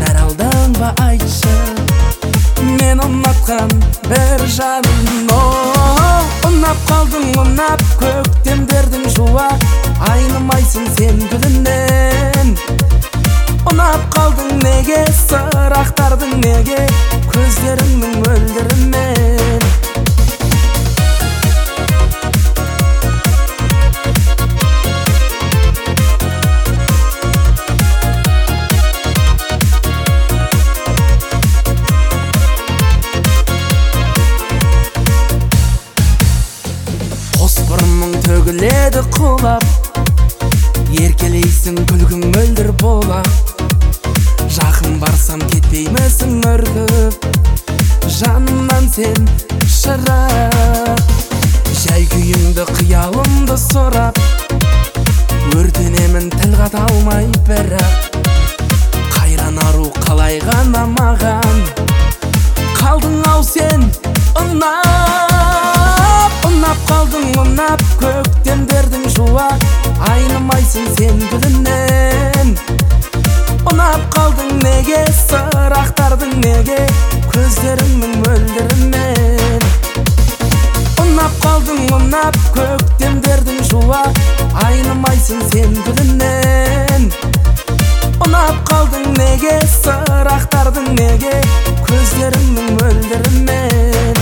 жаралдың ба айтшы, мен ұнатқан бір жаным. Ұнап қалдың, ұнап көктемдердің шуақ, айнымайсың сен гүлінен. Ұнап қалдың неге, сырақтардың неге, көздеріңнің мөлдірімен. Бұрының төгіледі құлап, еркелейсің күлгің мөлдір болап. Жақын барсам кетпеймісің үркіп, жанымнан сен шырап. Жай күйіңді қиялымды сұрап, өртенемін тіл қата алмай бірақ. Қайран ару қалай ғана маған, қалдың ау сен ұнап қалдың, ұнап көктемдердің шуақ, айнымайсың сен гүлінен. Ұнап қалдың неге, сырақтардың неге, көздеріңнің мөлдірімен. Ұнап қалдың, ұнап көктемдердің шуақ, айнымайсың сен гүлінен. Ұнап қалдың неге, сырақтардың неге, көздеріңнің мөлдірімен.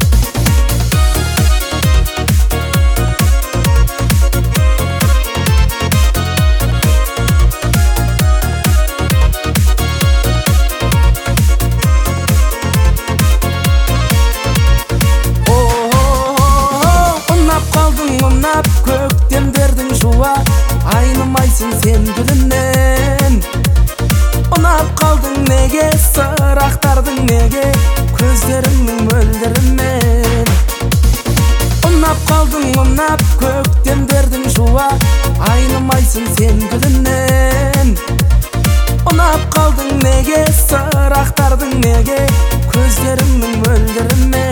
Ұнап көктемдердің шуақ, айнымайсың сен гүлінен. Ұнап қалдың неге, сырақтардың неге, көздеріңнің мөлдірімен. Ұнап қалдың, ұнап көктемдердің шуақ, айнымайсың сен гүлінен. Ұнап қалдың неге, сырақтардың неге, көздеріңнің мөлдірімен.